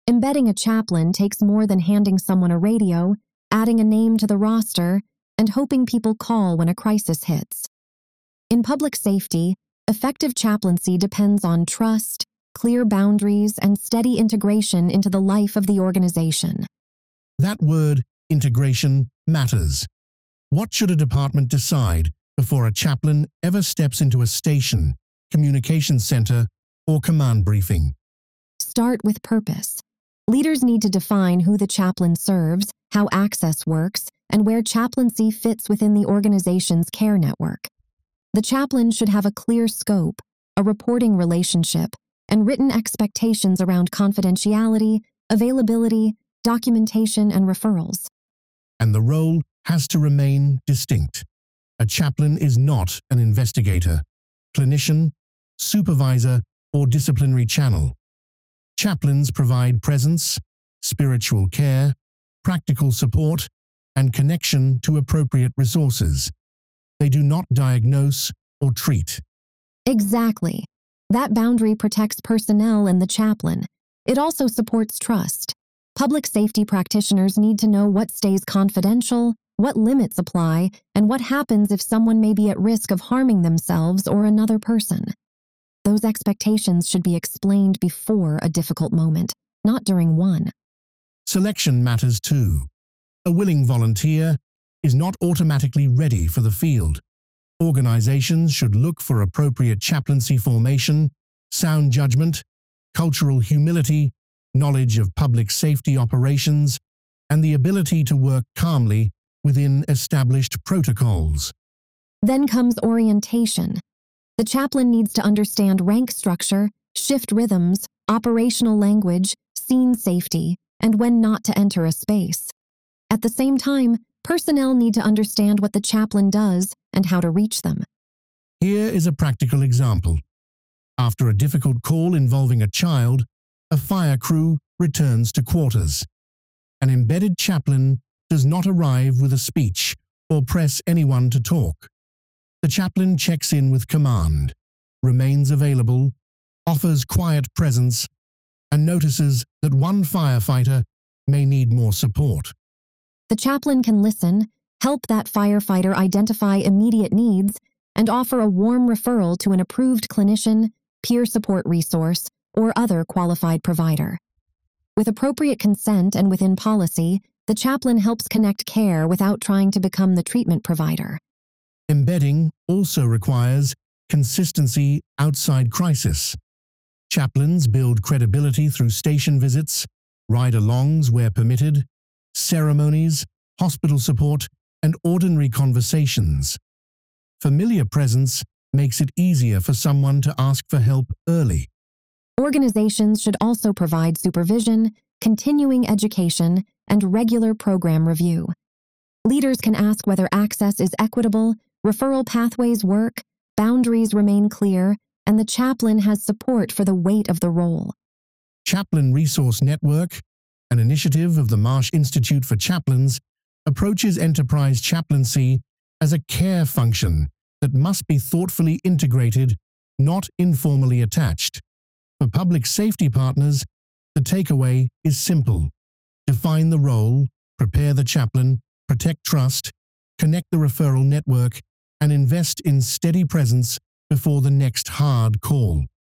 Embedding a chaplain takes more than handing someone a radio, adding a name to the roster, and hoping people call when a crisis hits. In public safety, effective chaplaincy depends on trust, clear boundaries, and steady integration into the life of the organization. That word, integration, matters. What should a department decide before a chaplain ever steps into a station, communications center, or command briefing? Start with purpose. Leaders need to define who the chaplain serves, how access works, and where chaplaincy fits within the organization's care network. The chaplain should have a clear scope, a reporting relationship, and written expectations around confidentiality, availability, documentation, and referrals. And the role has to remain distinct. A chaplain is not an investigator, clinician, supervisor, or disciplinary channel. Chaplains provide presence, spiritual care, practical support, and connection to appropriate resources. They do not diagnose or treat. Exactly. That boundary protects personnel and the chaplain. It also supports trust. Public safety practitioners need to know what stays confidential, what limits apply, and what happens if someone may be at risk of harming themselves or another person. Those expectations should be explained before a difficult moment, not during one. Selection matters too. A willing volunteer is not automatically ready for the field. Organizations should look for appropriate chaplaincy formation, sound judgment, cultural humility, knowledge of public safety operations, and the ability to work calmly within established protocols. Then comes orientation. The chaplain needs to understand rank structure, shift rhythms, operational language, scene safety, and when not to enter a space. At the same time, personnel need to understand what the chaplain does and how to reach them. Here is a practical example. After a difficult call involving a child, a fire crew returns to quarters. An embedded chaplain does not arrive with a speech or press anyone to talk. The chaplain checks in with command, remains available, offers quiet presence, and notices that one firefighter may need more support. The chaplain can listen, help that firefighter identify immediate needs, and offer a warm referral to an approved clinician, peer support resource, or other qualified provider. With appropriate consent and within policy, the chaplain helps connect care without trying to become the treatment provider. Embedding also requires consistency outside crisis. Chaplains build credibility through station visits, ride-alongs where permitted, ceremonies, hospital support, and ordinary conversations. Familiar presence makes it easier for someone to ask for help early. Organizations should also provide supervision, continuing education, and regular program review. Leaders can ask whether access is equitable, referral pathways work, boundaries remain clear, and the chaplain has support for the weight of the role. Chaplain Resource Network, an initiative of the Marsh Institute for Chaplains, approaches enterprise chaplaincy as a care function that must be thoughtfully integrated, not informally attached. For public safety partners, the takeaway is simple. Define the role, prepare the chaplain, protect trust, connect the referral network, and invest in steady presence before the next hard call.